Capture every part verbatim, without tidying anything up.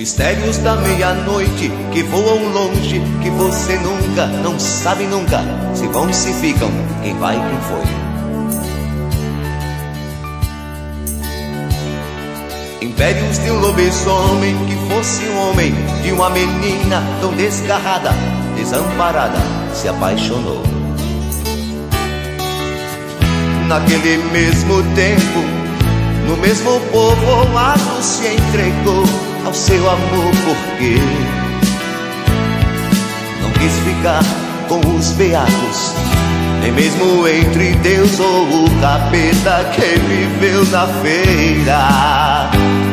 Mistérios da meia-noite que voam longe, que você nunca, não sabe nunca, se vão, se ficam, quem vai, quem foi. Impérios de um lobisomem que fosse um homem, de uma menina tão desgarrada, desamparada, se apaixonou. Naquele mesmo tempo, no mesmo povoado, se entregou ao seu amor, porque não quis ficar com os beatos, nem mesmo entre Deus ou o capeta que viveu na feira.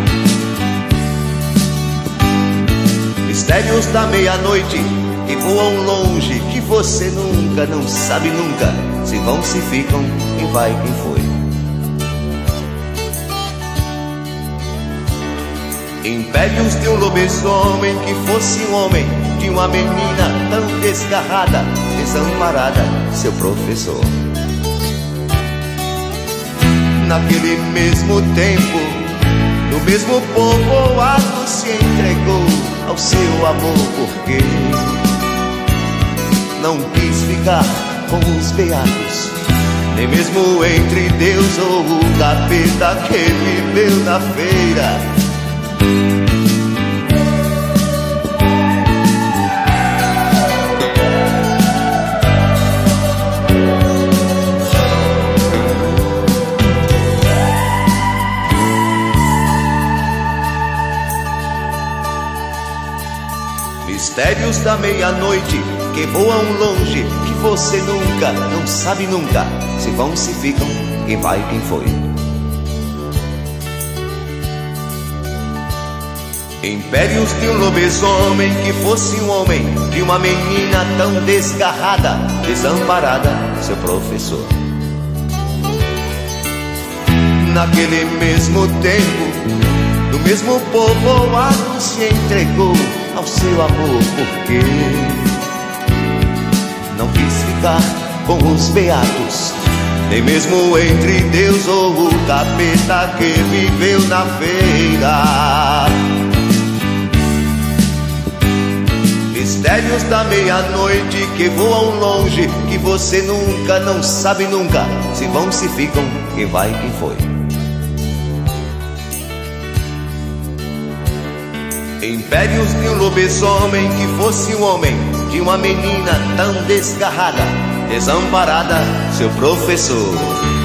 Mistérios da meia-noite que voam longe, que você nunca, não sabe nunca, se vão, se ficam, quem vai, quem foi. Impérios de um lobisomem que fosse um homem, de uma menina tão desgarrada, desamparada, seu professor. Naquele mesmo tempo, no mesmo povoado, se entregou ao seu amor, porque não quis ficar com os beatos, nem mesmo entre Deus ou o capeta que viveu na feira. Mistérios da meia-noite que voam longe, que você nunca, não sabe nunca, se vão, se ficam, quem vai, quem foi. Impérios de um lobisomem que fosse um homem, de uma menina tão desgarrada, desamparada, seu professor. Naquele mesmo tempo, no mesmo povoado, se entregou ao seu amor, porque não quis ficar com os beatos, nem mesmo entre Deus ou o capeta que viveu na feira. Mistérios da meia-noite que voam longe, que você nunca, não sabe nunca, se vão, se ficam, quem vai, quem foi. Impérios de um lobisomem que fosse um homem, de uma menina tão desgarrada, desamparada, seu professor.